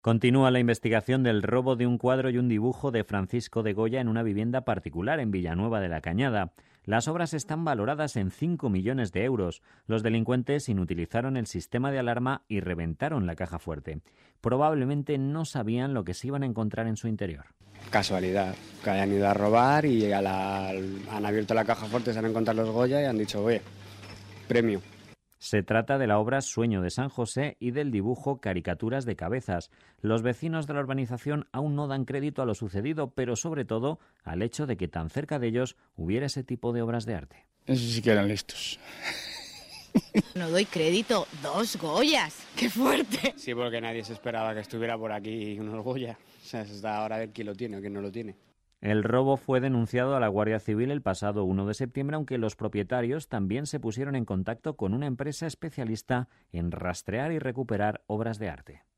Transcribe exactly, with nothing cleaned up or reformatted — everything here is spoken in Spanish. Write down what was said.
Continúa la investigación del robo de un cuadro y un dibujo de Francisco de Goya en una vivienda particular en Villanueva de la Cañada. Las obras están valoradas en cinco millones de euros. Los delincuentes inutilizaron el sistema de alarma y reventaron la caja fuerte. Probablemente no sabían lo que se iban a encontrar en su interior. Casualidad, que hayan ido a robar y a la, han abierto la caja fuerte, se han encontrado los Goya y han dicho, oye, premio. Se trata de la obra Sueño de San José y del dibujo Caricaturas de Cabezas. Los vecinos de la urbanización aún no dan crédito a lo sucedido, pero sobre todo al hecho de que tan cerca de ellos hubiera ese tipo de obras de arte. Esos sí que eran listos. No doy crédito, dos Goyas, ¡qué fuerte! Sí, porque nadie se esperaba que estuviera por aquí unos Goya. O sea, se está ahora a ver quién lo tiene o quién no lo tiene. El robo fue denunciado a la Guardia Civil el pasado uno de septiembre, aunque los propietarios también se pusieron en contacto con una empresa especialista en rastrear y recuperar obras de arte.